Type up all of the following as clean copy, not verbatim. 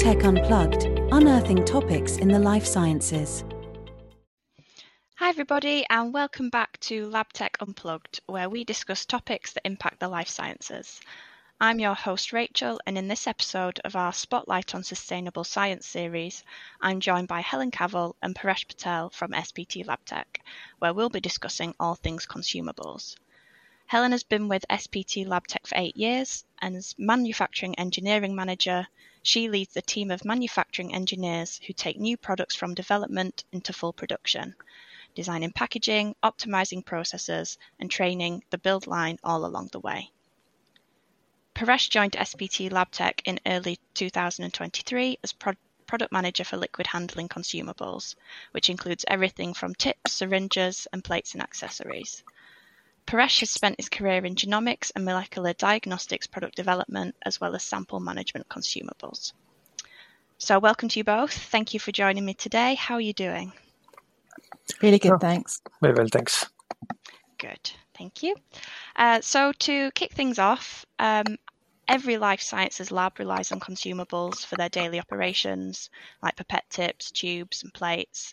LabTech Unplugged, unearthing topics in the life sciences. Hi everybody and welcome back to LabTech Unplugged, where we discuss topics that impact the life sciences. I'm your host Rachel, and in this episode of our Spotlight on Sustainable Science series, I'm joined by Helen Cavell and Paresh Patel from SPT LabTech, where we'll be discussing all things consumables. Helen has been with SPT LabTech for 8 years, and as Manufacturing Engineering Manager, she leads the team of manufacturing engineers who take new products from development into full production, designing packaging, optimizing processes, and training the build line all along the way. Paresh joined SPT LabTech in early 2023 as product manager for liquid handling consumables, which includes everything from tips, syringes, and plates and accessories. Paresh has spent his career in genomics and molecular diagnostics product development, as well as sample management consumables. So welcome to you both. Thank you for joining me today. How are you doing? Really good, thanks. Very well, thanks. Good, thank you. So to kick things off, every life sciences lab relies on consumables for their daily operations, like pipette tips, tubes, and plates.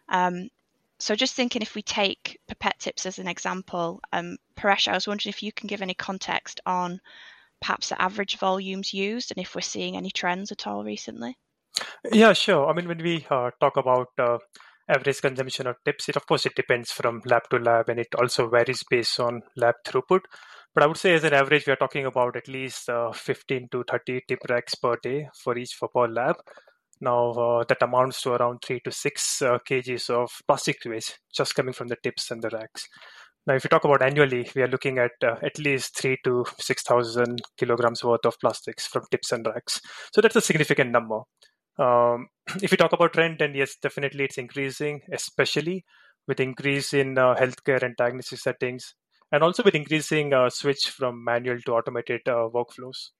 So just thinking, if we take pipette tips as an example, Paresh, I was wondering if you can give any context on perhaps the average volumes used and if we're seeing any trends at all recently. Yeah, sure. I mean, when we talk about average consumption of tips, of course, it depends from lab to lab, and it also varies based on lab throughput. But I would say as an average, we are talking about at least 15 to 30 tip racks per day for per lab. Now, that amounts to around 3 to 6 kgs of plastic waste just coming from the tips and the racks. Now, if you talk about annually, we are looking at least 3 to 6,000 kilograms worth of plastics from tips and racks. So that's a significant number. If you talk about trend, then yes, definitely it's increasing, especially with increase in healthcare and diagnostic settings, and also with increasing switch from manual to automated workflows.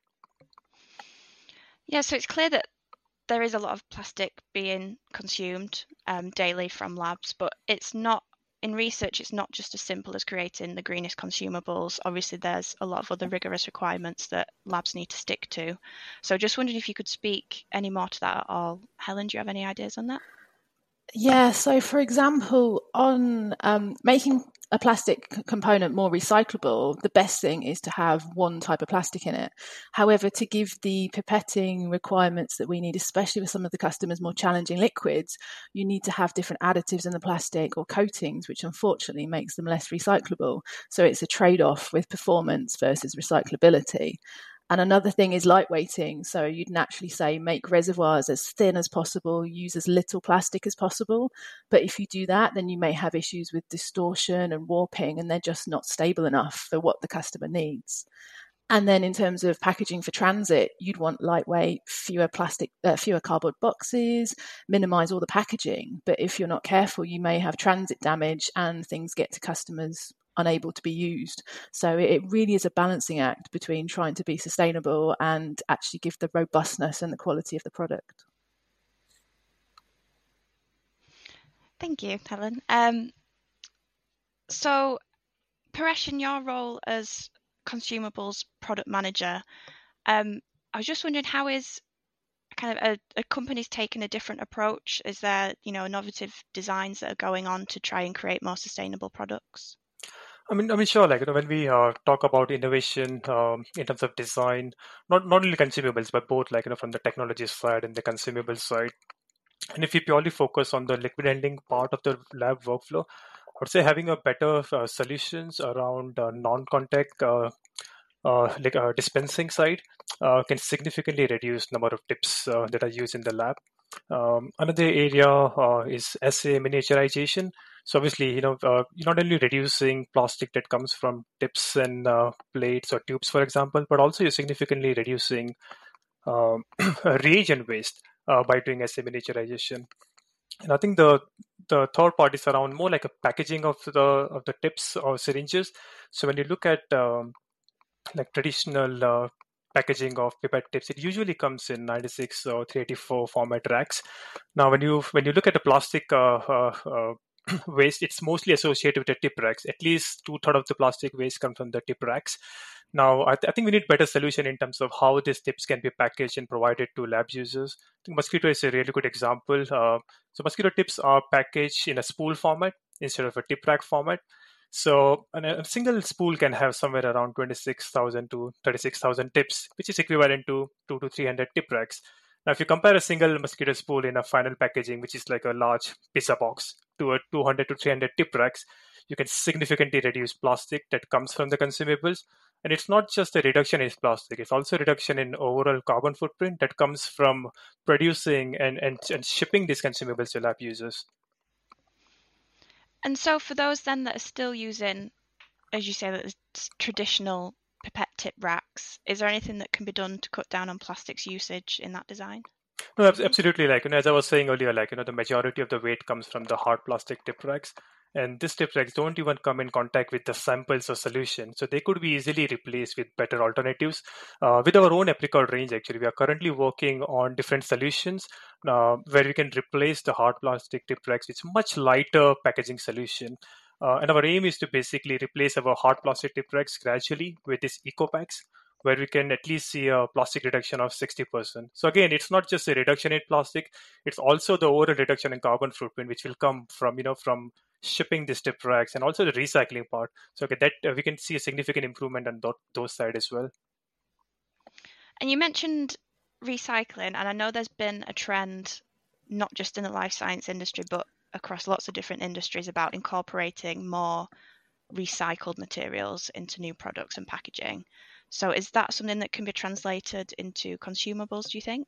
Yeah, so it's clear that there is a lot of plastic being consumed daily from labs, but it's not, in research, it's not just as simple as creating the greenest consumables. Obviously, there's a lot of other rigorous requirements that labs need to stick to. So just wondering if you could speak any more to that at all. Helen, do you have any ideas on that? Yeah, so for example, on making a plastic component more recyclable, the best thing is to have one type of plastic in it. However, to give the pipetting requirements that we need, especially with some of the customers' more challenging liquids, you need to have different additives in the plastic or coatings, which unfortunately makes them less recyclable. So it's a trade-off with performance versus recyclability. And another thing is lightweighting. So you'd naturally say make reservoirs as thin as possible, use as little plastic as possible. But if you do that, then you may have issues with distortion and warping, and they're just not stable enough for what the customer needs. And then in terms of packaging for transit, you'd want lightweight, fewer cardboard boxes, minimize all the packaging. But if you're not careful, you may have transit damage and things get to customers unable to be used. So it really is a balancing act between trying to be sustainable and actually give the robustness and the quality of the product. Thank you, Helen. So, Paresh, in your role as consumables product manager, I was just wondering, how is kind of a company's taken a different approach? Is there, innovative designs that are going on to try and create more sustainable products? I mean, sure. When we talk about innovation in terms of design, not only consumables, but both from the technology side and the consumable side. And if we purely focus on the liquid handling part of the lab workflow, I would say having a better solutions around non-contact dispensing side can significantly reduce number of tips that are used in the lab. Another area is assay miniaturization. So obviously, you're not only reducing plastic that comes from tips and plates or tubes, for example, but also you're significantly reducing reagent waste by doing assay miniaturization. And I think the third part is around more like a packaging of the tips or syringes. So when you look at traditional packaging of pipette tips, it usually comes in 96 or 384 format racks. Now, when you look at the plastic waste, it's mostly associated with the tip racks. At least 2/3 of the plastic waste comes from the tip racks. Now, I think we need better solution in terms of how these tips can be packaged and provided to lab users. I think Mosquitto is a really good example. So Mosquitto tips are packaged in a spool format instead of a tip rack format. So a single spool can have somewhere around 26,000 to 36,000 tips, which is equivalent to 2 to 300 tip racks. Now, if you compare a single Mosquitto spool in a final packaging, which is like a large pizza box, to a 200 to 300 tip racks, you can significantly reduce plastic that comes from the consumables. And it's not just a reduction in plastic, it's also a reduction in overall carbon footprint that comes from producing and shipping these consumables to lab users. And so for those then that are still using, as you say, that traditional pipette tip racks, is there anything that can be done to cut down on plastics usage in that design? No, absolutely. As I was saying earlier, the majority of the weight comes from the hard plastic tip racks. And these tip racks don't even come in contact with the samples or solution. So they could be easily replaced with better alternatives. With our own Apricot range, actually, we are currently working on different solutions where we can replace the hard plastic tip racks with much lighter packaging solution. And our aim is to basically replace our hard plastic tip racks gradually with these eco packs, where we can at least see a plastic reduction of 60%. So again, it's not just a reduction in plastic, it's also the overall reduction in carbon footprint, which will come from, from shipping these tip racks and also the recycling part. So that we can see a significant improvement on those side as well. And you mentioned recycling, and I know there's been a trend, not just in the life science industry, but across lots of different industries, about incorporating more recycled materials into new products and packaging. So is that something that can be translated into consumables, do you think?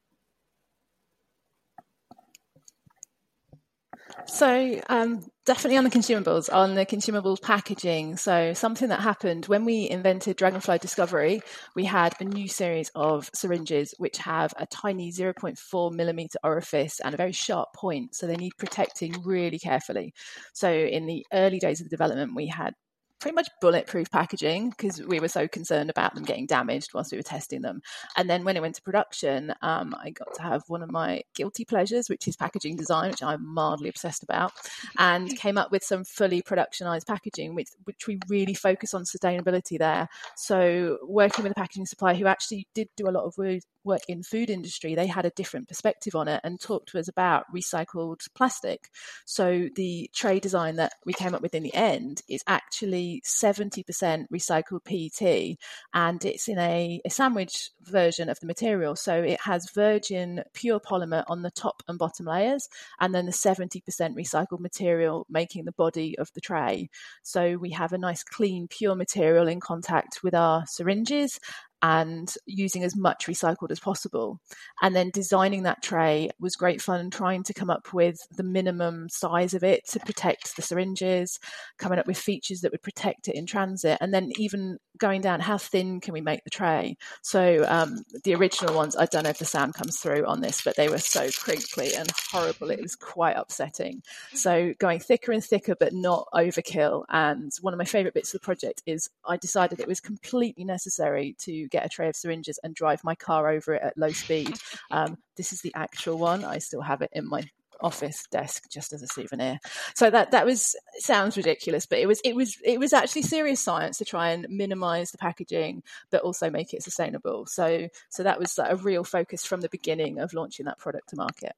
So definitely on the consumables packaging. So something that happened when we invented Dragonfly Discovery, we had a new series of syringes which have a tiny 0.4 millimeter orifice and a very sharp point. So they need protecting really carefully. So in the early days of the development, we had pretty much bulletproof packaging because we were so concerned about them getting damaged whilst we were testing them. And then when it went to production, I got to have one of my guilty pleasures, which is packaging design, which I'm mildly obsessed about, and came up with some fully productionized packaging, which we really focus on sustainability there. So working with a packaging supplier who actually did do a lot of work in food industry, they had a different perspective on it and talked to us about recycled plastic. So the tray design that we came up with in the end is actually 70% recycled PET, and it's in a sandwich version of the material. So it has virgin pure polymer on the top and bottom layers, and then the 70% recycled material making the body of the tray. So we have a nice clean pure material in contact with our syringes and using as much recycled as possible. And then designing that tray was great fun, trying to come up with the minimum size of it to protect the syringes, coming up with features that would protect it in transit, and then even going down, how thin can we make the tray? So the original ones, I don't know if the sound comes through on this, but they were so crinkly and horrible. It was quite upsetting. So going thicker and thicker, but not overkill. And one of my favorite bits of the project is I decided it was completely necessary to get a tray of syringes and drive my car over it at low speed. This is the actual one. I still have it in my office desk just as a souvenir. So that was, sounds ridiculous, but it was actually serious science to try and minimize the packaging but also make it sustainable. So that was a real focus from the beginning of launching that product to market.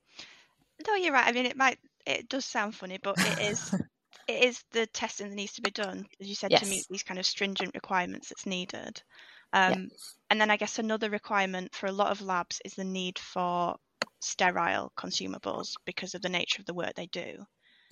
No, you're right. I mean, it does sound funny, but it is the testing that needs to be done, as you said, yes, to meet these kind of stringent requirements that's needed. And then I guess another requirement for a lot of labs is the need for sterile consumables because of the nature of the work they do.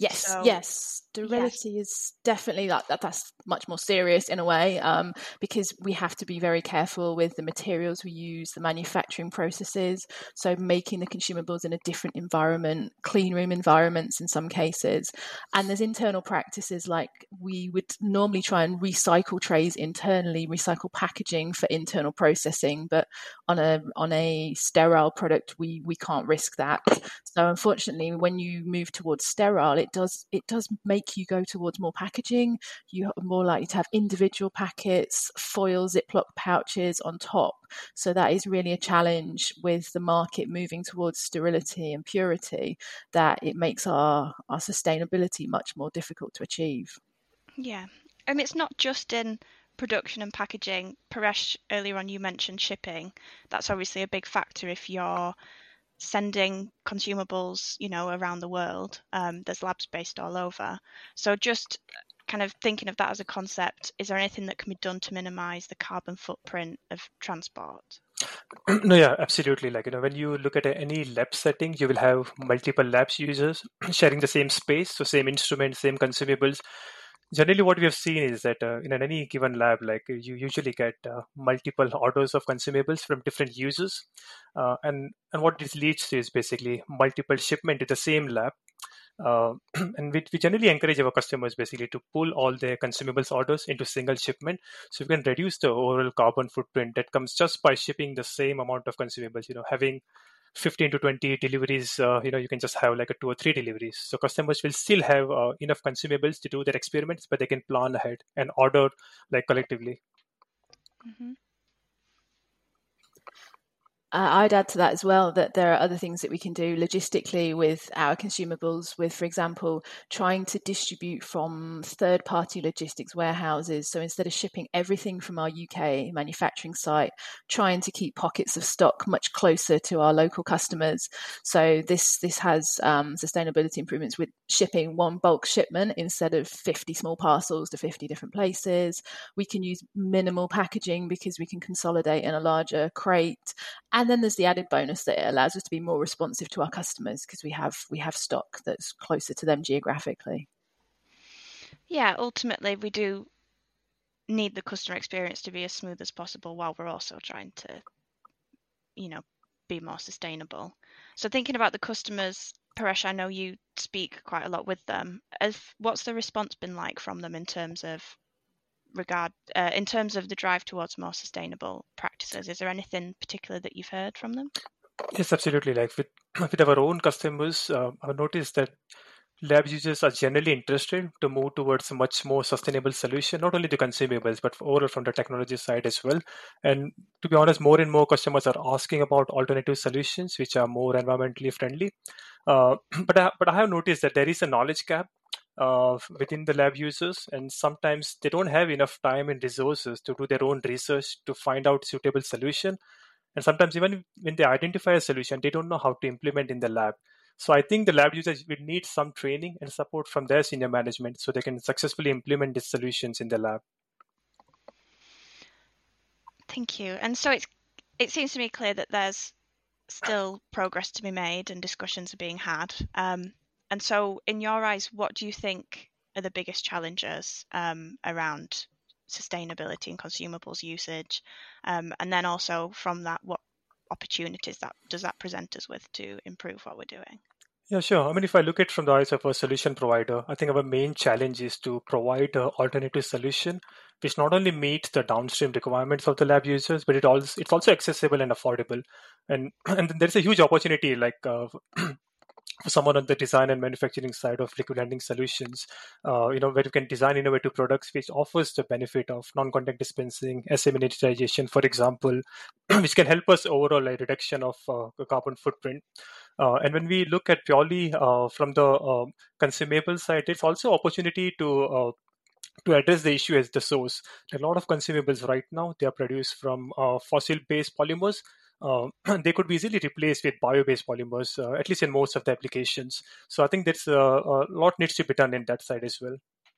Yes. Sterility is definitely that's much more serious in a way, because we have to be very careful with the materials we use, the manufacturing processes. So making the consumables in a different environment, clean room environments in some cases. And there's internal practices like we would normally try and recycle trays internally, recycle packaging for internal processing, but on a sterile product, we can't risk that. So unfortunately, when you move towards sterile, it does make you go towards more packaging. You are more likely to have individual packets, foil Ziploc pouches on top. So that is really a challenge with the market moving towards sterility and purity, that it makes our sustainability much more difficult to achieve. Yeah. I mean, it's not just in production and packaging, Paresh, earlier on you mentioned shipping. That's obviously a big factor if you're sending consumables, around the world. There's labs based all over. So just kind of thinking of that as a concept, is there anything that can be done to minimize the carbon footprint of transport? No, yeah, absolutely. When you look at any lab setting, you will have multiple labs users sharing the same space, so same instruments, same consumables. Generally, what we have seen is that in any given lab, you usually get multiple orders of consumables from different users, and what this leads to is basically multiple shipment to the same lab. And we generally encourage our customers basically to pull all their consumables orders into single shipment, so we can reduce the overall carbon footprint that comes just by shipping the same amount of consumables. Having 15 to 20 deliveries, you can just have like a 2 or 3 deliveries. So customers will still have enough consumables to do their experiments, but they can plan ahead and order collectively. Mm-hmm. I'd add to that as well that there are other things that we can do logistically with our consumables, with, for example, trying to distribute from third-party logistics warehouses. So instead of shipping everything from our UK manufacturing site, trying to keep pockets of stock much closer to our local customers. So this has sustainability improvements with shipping one bulk shipment instead of 50 small parcels to 50 different places. We can use minimal packaging because we can consolidate in a larger crate. And then there's the added bonus that it allows us to be more responsive to our customers because we have stock that's closer to them geographically. Yeah, ultimately we do need the customer experience to be as smooth as possible while we're also trying to, be more sustainable. So thinking about the customers, Paresh, I know you speak quite a lot with them. What's the response been like from them in terms of the drive towards more sustainable practices? Is there anything particular that you've heard from them? Yes, absolutely. With our own customers, I've noticed that lab users are generally interested to move towards a much more sustainable solution, not only the consumables, but overall from the technology side as well. And to be honest, more and more customers are asking about alternative solutions which are more environmentally friendly. But I have noticed that there is a knowledge gap within the lab users, and sometimes they don't have enough time and resources to do their own research to find out suitable solution. And sometimes even when they identify a solution, they don't know how to implement in the lab. So I think the lab users will need some training and support from their senior management so they can successfully implement these solutions in the lab. Thank you. And so it seems to me clear that there's still progress to be made and discussions are being had. And so in your eyes, what do you think are the biggest challenges around sustainability and consumables usage? And then also from that, what opportunities does that present us with to improve what we're doing? Yeah, sure. I mean, if I look at it from the eyes of a solution provider, I think our main challenge is to provide an alternative solution which not only meets the downstream requirements of the lab users, but it's also accessible and affordable. And there's a huge opportunity for someone on the design and manufacturing side of liquid handling solutions, where you can design innovative products which offers the benefit of non-contact dispensing, assay miniaturization, for example, which can help us overall a reduction of carbon footprint. And when we look at purely from the consumable side, it's also opportunity to address the issue as the source. A lot of consumables right now, they are produced from fossil-based polymers. They could be easily replaced with bio-based polymers, at least in most of the applications. So I think that's a lot needs to be done in that side as well.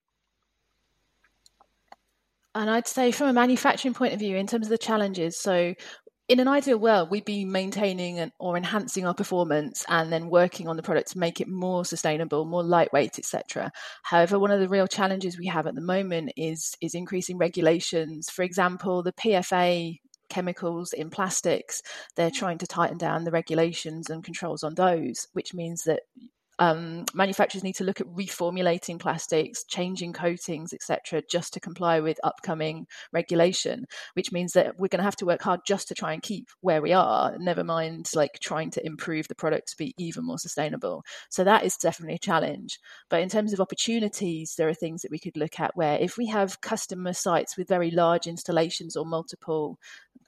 And I'd say from a manufacturing point of view, in terms of the challenges, so in an ideal world, we'd be maintaining or enhancing our performance and then working on the product to make it more sustainable, more lightweight, etc. However, one of the real challenges we have at the moment is increasing regulations. For example, the PFA chemicals in plastics, they're trying to tighten down the regulations and controls on those, which means that manufacturers need to look at reformulating plastics, changing coatings, etc., just to comply with upcoming regulation, which means that we're going to have to work hard just to try and keep where we are, never mind trying to improve the product to be even more sustainable. So that is definitely a challenge. But in terms of opportunities, there are things that we could look at where if we have customer sites with very large installations or multiple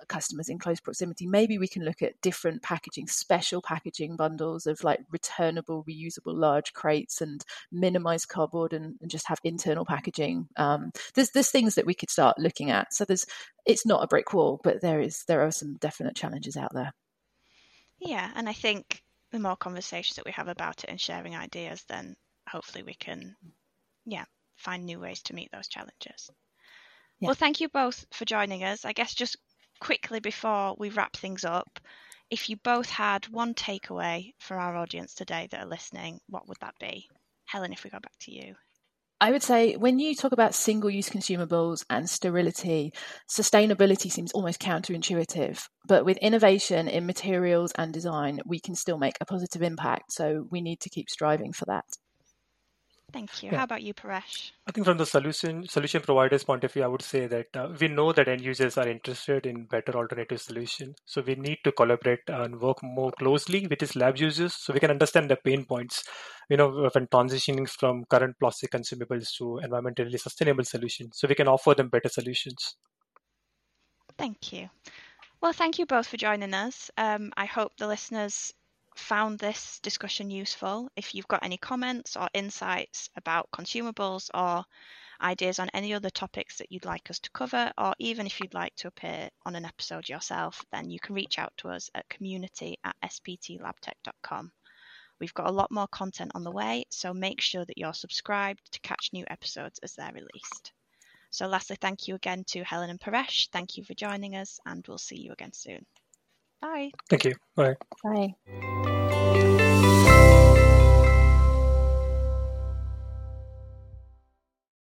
customers in close proximity, maybe we can look at different packaging, special packaging bundles of like returnable, reusable large crates, and minimize cardboard and just have internal packaging. There's things that we could start looking at. So it's not a brick wall, but there are some definite challenges out there. Yeah, and I think the more conversations that we have about it and sharing ideas, then hopefully we can, find new ways to meet those challenges. Yeah. Well, thank you both for joining us. I guess just quickly before we wrap things up, if you both had one takeaway for our audience today that are listening, what would that be? Helen, if we go back to you. I would say when you talk about single-use consumables and sterility, sustainability seems almost counterintuitive. But with innovation in materials and design, we can still make a positive impact. So we need to keep striving for that. Thank you. Yeah. How about you, Paresh? I think from the solution provider's point of view, I would say that we know that end users are interested in better alternative solutions. So we need to collaborate and work more closely with these lab users so we can understand the pain points, when transitioning from current plastic consumables to environmentally sustainable solutions. So we can offer them better solutions. Thank you. Well, thank you both for joining us. I hope the listeners found this discussion useful. If you've got any comments or insights about consumables or ideas on any other topics that you'd like us to cover, or even if you'd like to appear on an episode yourself, then you can reach out to us at community@sptlabtech.com. We've got a lot more content on the way, so make sure that you're subscribed to catch new episodes as they're released. So lastly, thank you again to Helen and Paresh. Thank you for joining us, and we'll see you again soon. Bye. Thank you. Bye. Bye.